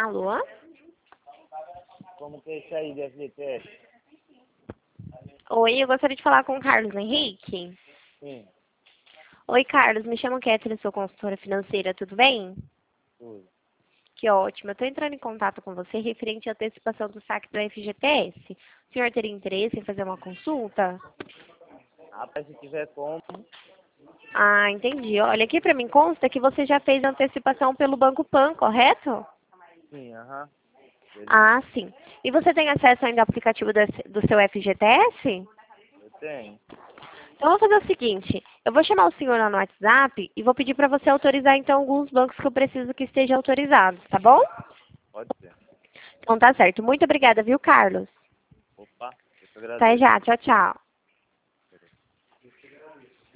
Alô? Como que é isso aí de FGTS? Oi, eu gostaria de falar com o Carlos Henrique. Sim, Oi, Carlos, me chamo Kétila, sou consultora financeira, tudo bem? tudo. Que ótimo. Eu estou entrando em contato com você referente à antecipação do saque do FGTS. O senhor teria interesse em fazer uma consulta? Rapaz, se tiver como, Ah, entendi. Olha, aqui para mim consta que você já fez a antecipação pelo Banco Pan, correto? sim, aham. Ah, sim. E você tem acesso ainda ao aplicativo do seu FGTS? Eu tenho. Então, eu vou fazer o seguinte, eu vou chamar o senhor lá no WhatsApp e vou pedir para você autorizar, então, alguns bancos que eu preciso que estejam autorizados, tá bom? Pode ser. Então, tá certo. Muito obrigada, viu, Carlos? Opa, eu que Até agradeço. já. Tchau, tchau.